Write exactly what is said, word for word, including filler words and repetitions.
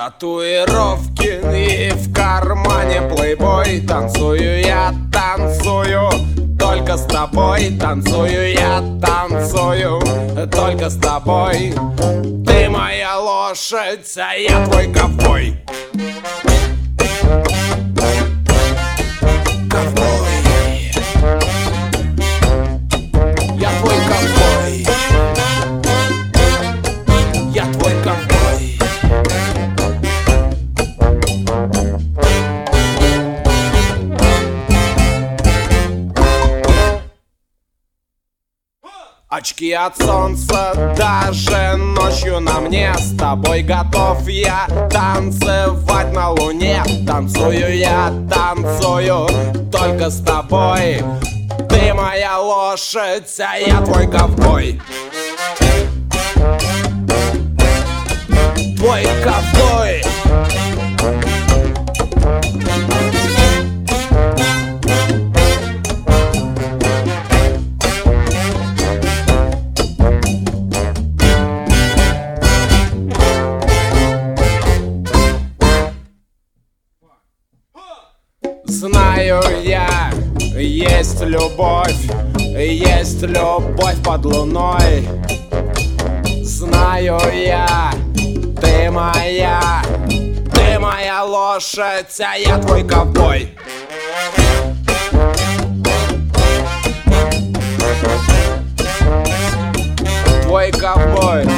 Татуировки и в кармане плейбой. Танцую я, танцую только с тобой. Танцую я, танцую только с тобой. Ты моя лошадь, а я твой ковбой. Ковбой. Я твой ковбой. Я твой ковбой. Очки от солнца даже ночью на мне. С тобой готов я танцевать на луне. Танцую я, танцую только с тобой. Ты моя лошадь, а я твой ковбой. Твой ковбой. Знаю я, есть любовь, есть любовь под луной. Знаю я, ты моя, ты моя лошадь, а я твой ковбой. Твой ковбой.